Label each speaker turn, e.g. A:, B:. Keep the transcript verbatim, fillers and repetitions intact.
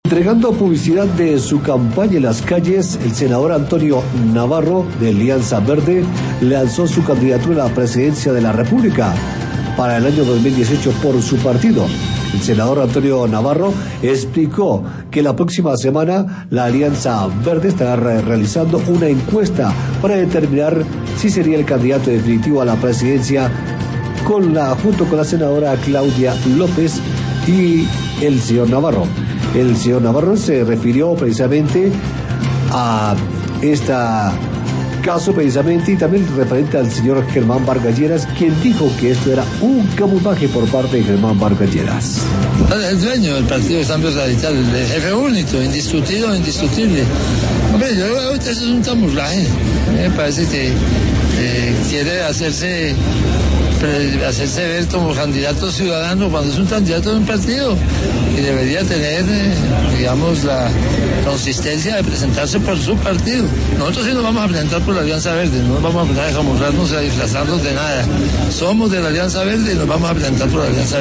A: Entregando publicidad de su campaña en las calles, el senador Antonio Navarro, de Alianza Verde, lanzó su candidatura a la presidencia de la República para el año dos mil dieciocho por su partido. El senador Antonio Navarro explicó que la próxima semana la Alianza Verde estará re- realizando una encuesta para determinar si sería el candidato definitivo a la presidencia con la, junto con la senadora Claudia López y el señor Navarro. El señor Navarro se refirió precisamente a este caso precisamente y también referente al señor Germán Vargas Lleras, quien dijo que esto era un camuflaje por parte de Germán Vargas Lleras.
B: El dueño del Partido de Cambio Radical, el jefe único, indiscutido, indiscutible. Hombre, yo creo que eso es un camuflaje. Me parece que eh, quiere hacerse... hacerse ver como candidato ciudadano cuando es un candidato de un partido y debería tener, eh, digamos, la consistencia de presentarse por su partido. Nosotros sí nos vamos a presentar por la Alianza Verde, no nos vamos a presentar a camuflarnos, a disfrazarnos de nada. Somos de la Alianza Verde y nos vamos a presentar por la Alianza Verde.